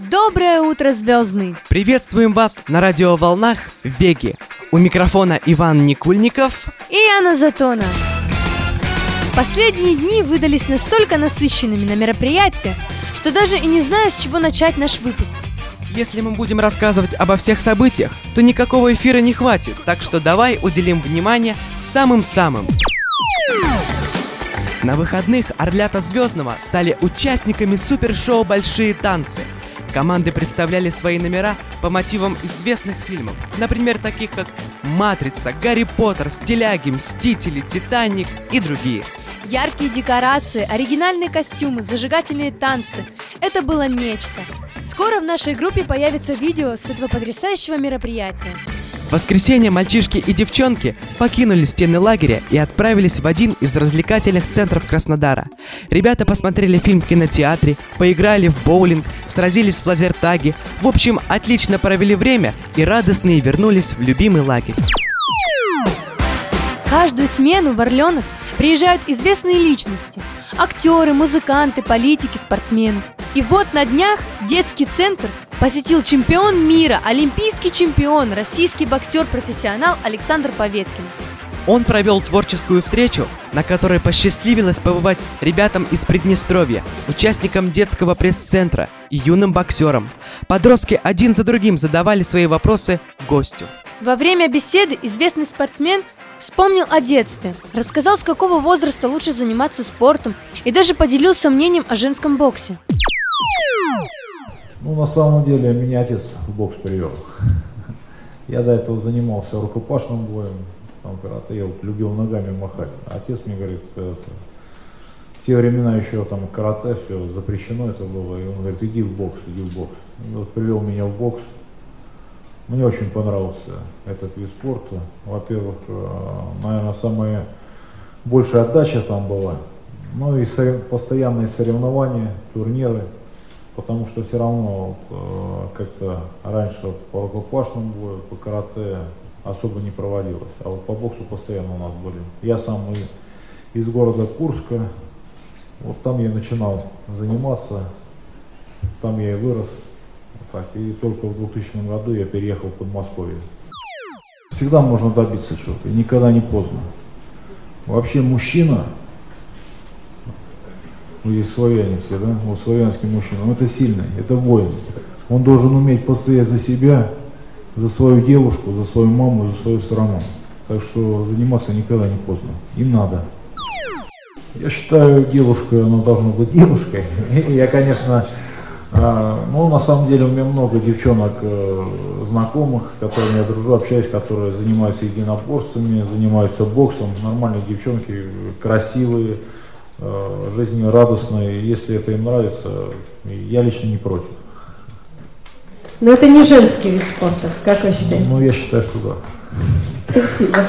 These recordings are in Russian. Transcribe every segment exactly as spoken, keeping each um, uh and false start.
Доброе утро, звездный! Приветствуем вас на радиоволнах Веги. У микрофона Иван Никульников и Анна Затона. Последние дни выдались настолько насыщенными на мероприятия, что даже и не знаю, с чего начать наш выпуск. Если мы будем рассказывать обо всех событиях, то никакого эфира не хватит, так что давай уделим внимание самым-самым. На выходных Орлята Звездного стали участниками супершоу «Большие танцы». Команды представляли свои номера по мотивам известных фильмов, например, таких как «Матрица», «Гарри Поттер», «Стиляги», «Мстители», «Титаник» и другие. Яркие декорации, оригинальные костюмы, зажигательные танцы – это было нечто. Скоро в нашей группе появится видео с этого потрясающего мероприятия. В воскресенье мальчишки и девчонки покинули стены лагеря и отправились в один из развлекательных центров Краснодара. Ребята посмотрели фильм в кинотеатре, поиграли в боулинг, сразились в лазертаге. В общем, отлично провели время и радостные вернулись в любимый лагерь. Каждую смену в Орленок приезжают известные личности – актеры, музыканты, политики, спортсмены. И вот на днях детский центр посетил чемпион мира, олимпийский чемпион, российский боксер-профессионал Александр Поветкин. Он провел творческую встречу, на которой посчастливилось побывать ребятам из Приднестровья, участникам детского пресс-центра и юным боксерам. Подростки один за другим задавали свои вопросы гостю. Во время беседы известный спортсмен вспомнил о детстве, рассказал, с какого возраста лучше заниматься спортом и даже поделился мнением о женском боксе. Ну, на самом деле, меня отец в бокс привел. Я до этого занимался рукопашным боем, там, карате, я вот любил ногами махать. Отец мне говорит, это, в те времена еще там карате, все запрещено это было, и он говорит, иди в бокс, иди в бокс. И вот привел меня в бокс. Мне очень понравился этот вид спорта. Во-первых, наверное, самая большая отдача там была. Ну и сорев... постоянные соревнования, турниры. Потому что все равно вот, как-то раньше по рукопашному бою, по карате особо не проводилось. А вот по боксу постоянно у нас были. Я сам из города Курска. Вот там я начинал заниматься. Там я и вырос. Так, и только в двухтысячном году я переехал в Подмосковье. Всегда можно добиться чего-то, и никогда не поздно. Вообще мужчина, ну здесь славяне все, да, вот славянский мужчина, он это сильный, это воин. Он должен уметь постоять за себя, за свою девушку, за свою маму, за свою страну. Так что заниматься никогда не поздно, и надо. Я считаю, девушка, она должна быть девушкой. Я, конечно... А, ну, на самом деле, у меня много девчонок э, знакомых, с которыми я дружу, общаюсь, которые занимаются единоборствами, занимаются боксом. Нормальные девчонки, красивые, э, жизнерадостные. Если это им нравится, я лично не против. Но это не женский вид спорта, как вы считаете? Ну, я считаю, что да. Спасибо.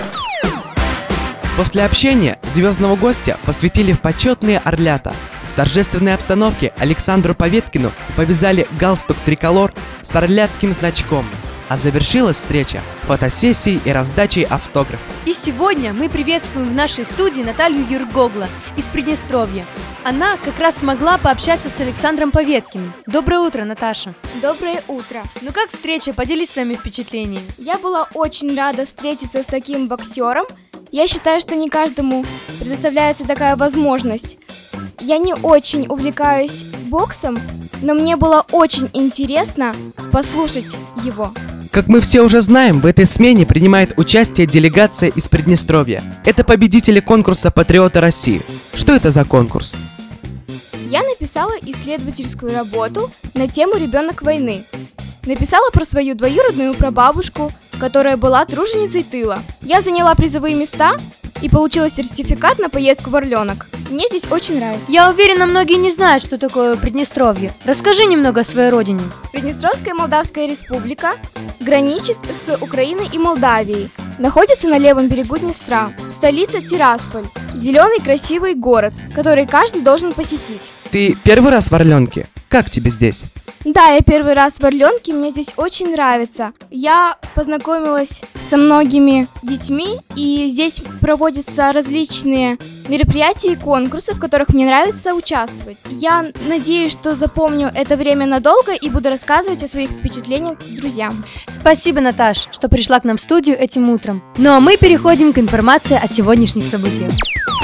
После общения звездного гостя посвятили в почетные Орлята. В торжественной обстановке Александру Поветкину повязали галстук триколор с орлятским значком, а завершилась встреча фотосессией и раздачей автографов. И сегодня мы приветствуем в нашей студии Наталью Юргогла из Приднестровья. Она как раз смогла пообщаться с Александром Поветкиным. Доброе утро, Наташа. Доброе утро. Ну как встреча? Поделись своими впечатлениями. Я была очень рада встретиться с таким боксером. Я считаю, что не каждому предоставляется такая возможность. Я не очень увлекаюсь боксом, но мне было очень интересно послушать его. Как мы все уже знаем, в этой смене принимает участие делегация из Приднестровья. Это победители конкурса «Патриоты России». Что это за конкурс? Я написала исследовательскую работу на тему «Ребенок войны». Написала про свою двоюродную прабабушку, которая была труженицей тыла. Я заняла призовые места и получила сертификат на поездку в Орленок. Мне здесь очень нравится. Я уверена, многие не знают, что такое Приднестровье. Расскажи немного о своей родине. Приднестровская Молдавская Республика граничит с Украиной и Молдавией. Находится на левом берегу Днестра. Столица Тирасполь. Зеленый красивый город, который каждый должен посетить. Ты первый раз в Орленке? Как тебе здесь? Да, я первый раз в Орленке, мне здесь очень нравится. Я познакомилась со многими детьми, и здесь проводятся различные мероприятия и конкурсы, в которых мне нравится участвовать. Я надеюсь, что запомню это время надолго и буду рассказывать о своих впечатлениях друзьям. Спасибо, Наташ, что пришла к нам в студию этим утром. Ну а мы переходим к информации о сегодняшних событиях.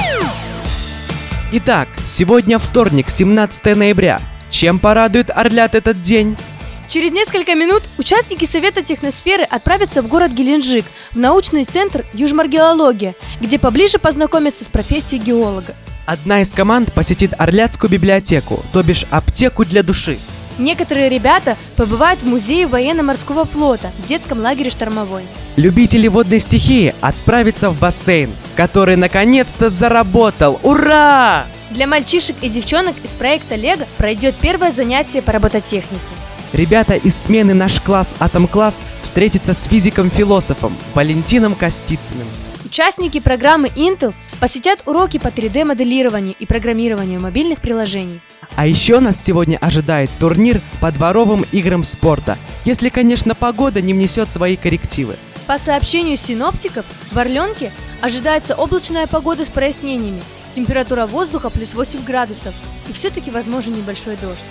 Итак, сегодня вторник, семнадцатое ноября. Чем порадует Орлят этот день? Через несколько минут участники Совета техносферы отправятся в город Геленджик, в научный центр Южморгеология, где поближе познакомятся с профессией геолога. Одна из команд посетит Орляцкую библиотеку, то бишь аптеку для души. Некоторые ребята побывают в музее военно-морского флота в детском лагере «Штормовой». Любители водной стихии отправятся в бассейн, который наконец-то заработал. Ура! Для мальчишек и девчонок из проекта «Лего» пройдет первое занятие по робототехнике. Ребята из смены «Наш класс Атом-класс» встретятся с физиком-философом Валентином Костицыным. Участники программы Intel посетят уроки по три дэ моделированию и программированию мобильных приложений. А еще нас сегодня ожидает турнир по дворовым играм спорта, если, конечно, погода не внесет свои коррективы. По сообщению синоптиков, в Орленке ожидается облачная погода с прояснениями. Температура воздуха плюс восемь градусов. И все-таки возможен небольшой дождь.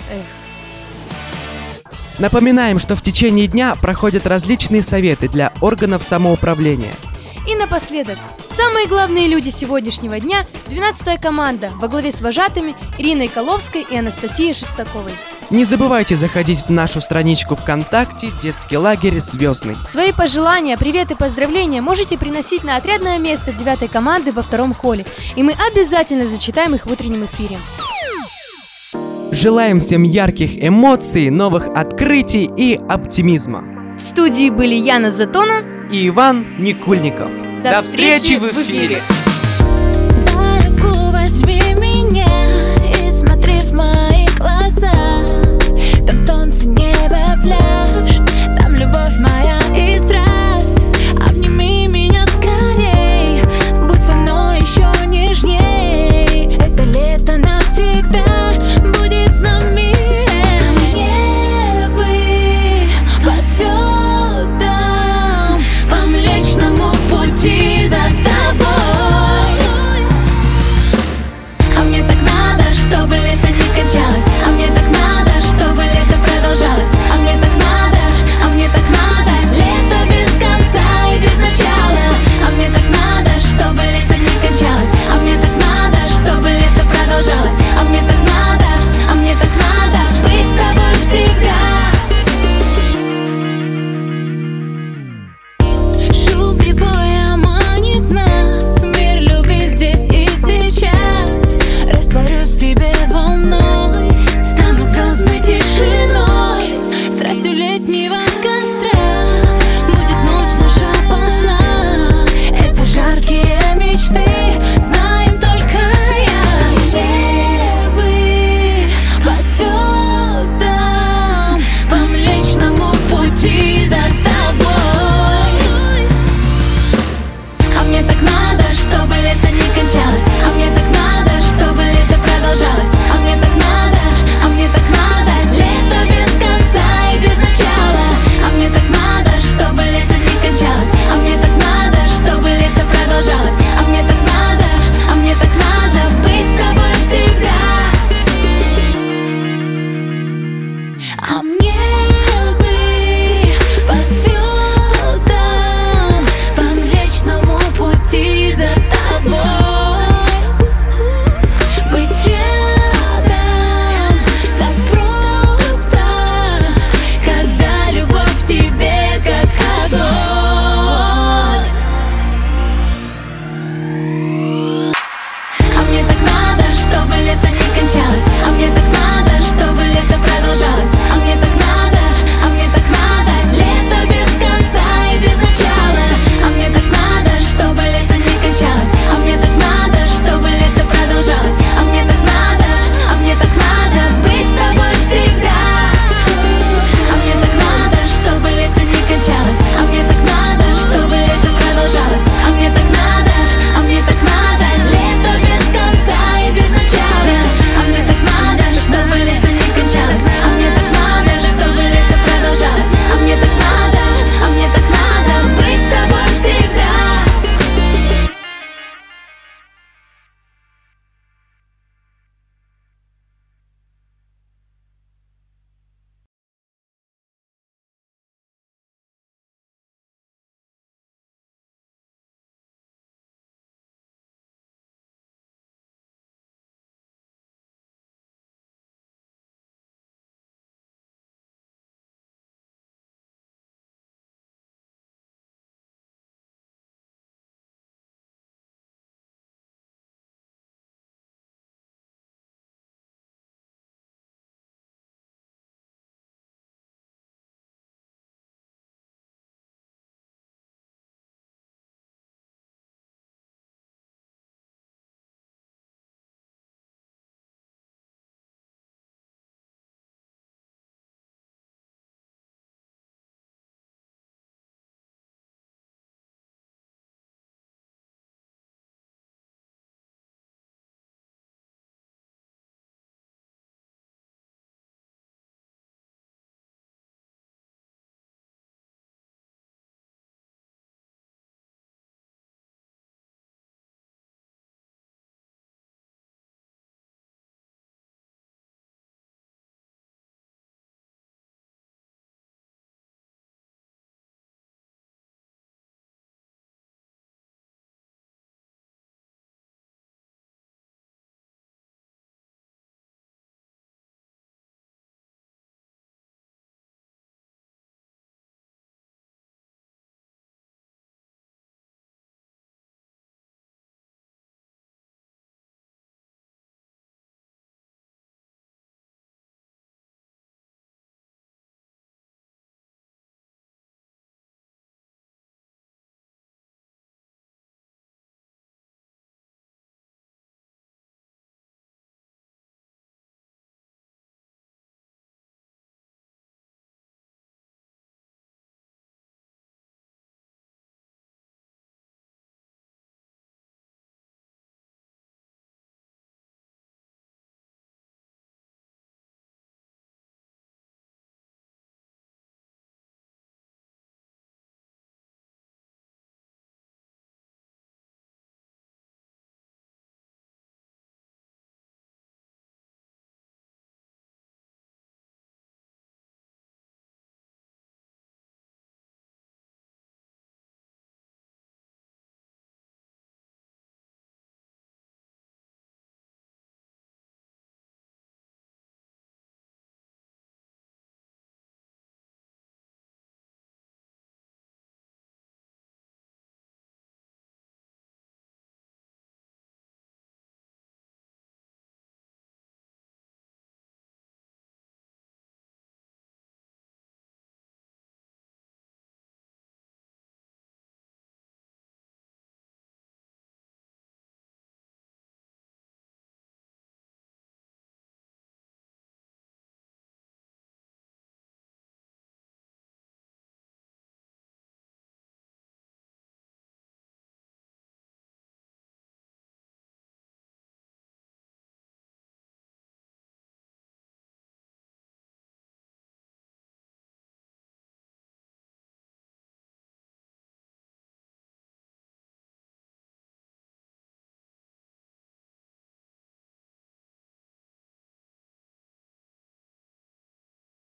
Эх. Напоминаем, что в течение дня проходят различные советы для органов самоуправления. И напоследок, самые главные люди сегодняшнего дня – двенадцатая команда во главе с вожатыми Ириной Коловской и Анастасией Шестаковой. Не забывайте заходить в нашу страничку ВКонтакте «Детский лагерь Звездный». Свои пожелания, приветы и поздравления можете приносить на отрядное место девятой команды во втором холле, и мы обязательно зачитаем их в утреннем эфире. Желаем всем ярких эмоций, новых открытий и оптимизма. В студии были Яна Затона и Иван Никульников. До, До встречи, встречи в эфире!